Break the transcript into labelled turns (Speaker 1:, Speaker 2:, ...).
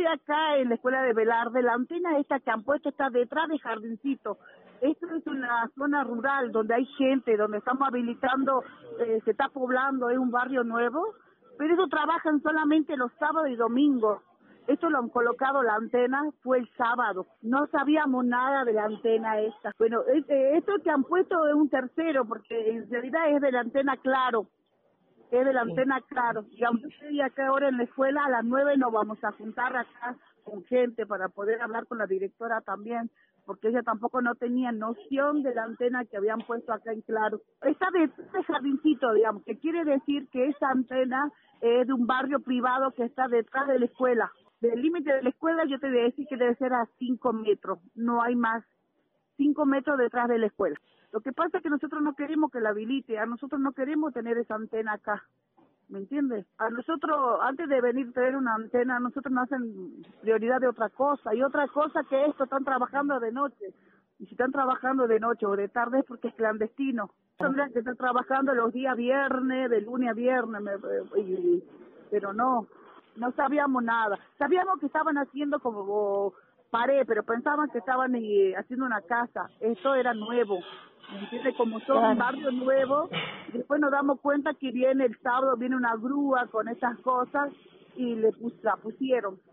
Speaker 1: estoy acá en la escuela de Velarde. La antena esta que han puesto está detrás del jardincito. Esto es una zona rural donde hay gente, donde estamos habilitando, se está poblando, es un barrio nuevo, pero eso trabajan solamente los sábados y domingos. Esto lo han colocado la antena, fue el sábado. No sabíamos nada de la antena esta. Bueno, esto que han puesto es un tercero, porque en realidad es de la antena Claro. Es de la antena Claro. Y aunque estoy acá ahora en la escuela, a las 9 nos vamos a juntar acá con gente para poder hablar con la directora también, porque ella tampoco no tenía noción de la antena que habían puesto acá en Claro. Está de este jardincito, digamos, que quiere decir que esa antena es de un barrio privado que está detrás de la escuela. Del límite de la escuela yo te voy a decir que debe ser a 5 metros, no hay más. 5 metros detrás de la escuela. Lo que pasa es que nosotros no queremos que la habilite, a nosotros no queremos tener esa antena acá, ¿me entiendes? A nosotros, antes de venir a tener una antena, a nosotros nos hacen prioridad de otra cosa, y otra cosa que esto, están trabajando de noche, y si están trabajando de noche o de tarde es porque es clandestino. Tendrían que estar trabajando los días viernes, de lunes a viernes, pero no sabíamos nada. Sabíamos que estaban haciendo como pared, pero pensaban que estaban haciendo una casa. Esto era nuevo, ¿me entiendes? Como son un barrio nuevo, después nos damos cuenta que viene el sábado, viene una grúa con esas cosas y la pusieron.